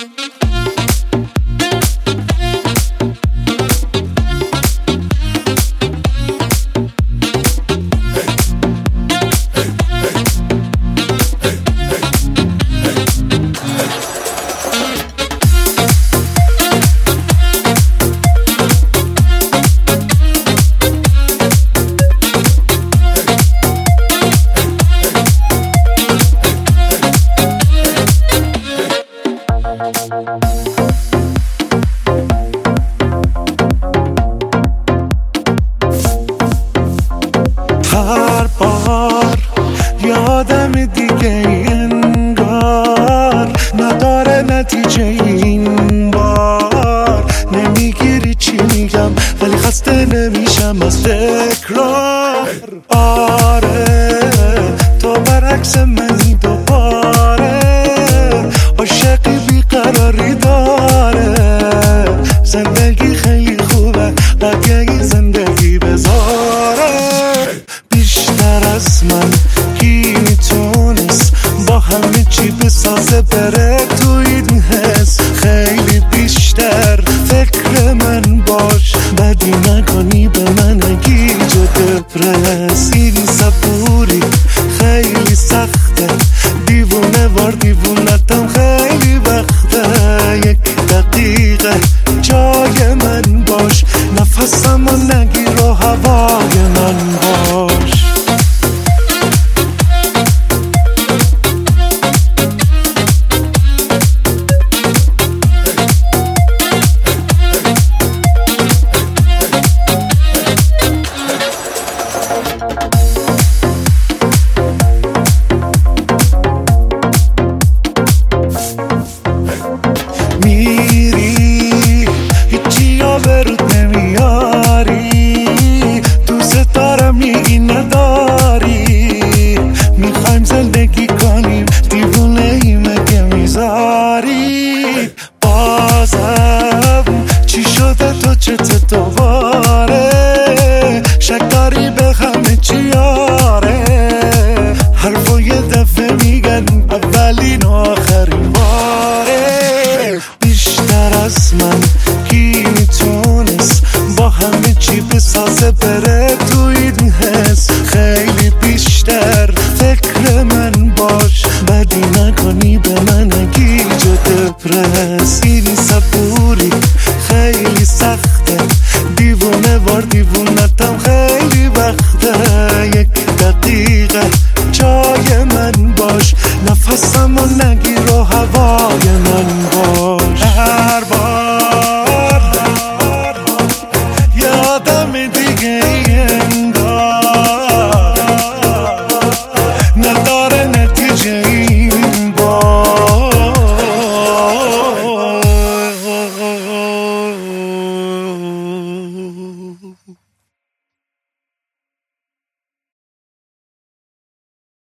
هر بار یادم دیگه انگار نداره نتیجه این بار. نمیگیری چی میگم ولی خسته نمیشم از تکرار. آره تو برعکس منی دوباره، عاشقی بیقراری داره. زندگی خیلی خوبه بقیه زندگی بذاره. بیشتر از من کی میتونست با همه چی بسازه بره تو این حس. خیلی بیشتر فکر من باش، بدی نکنی به من نگی جو دپرس. این صبوری خیلی سخته، دیوونه وار دیوونتم خیلی وقته. یک دقیقه جای من باش، نفسم و نگیر و هوای من باش. میری هیچی ها به رود نمیاری، دوست دارم میگی نداری. میخوایم زندگی کنیم دیوونه ای مگه میذاری. بازم چی شده تو چته دوباره، شک داری به همه چی آره. حرفو یه دفعه میگن اولین و آخرین باره. بیشتر از من کی میتونست با همه چی بسازه بره تو این حس. خیلی بیشتر فکر من باش، بدی نکنی به من نگی جو دپرس. این صبوری خیلی سخته، دیوونه وار دیوونتم خیلی وقته. یک دقیقه جای من باش، نفسم و نگیر و هوای من باش. هر بار یادم دیگه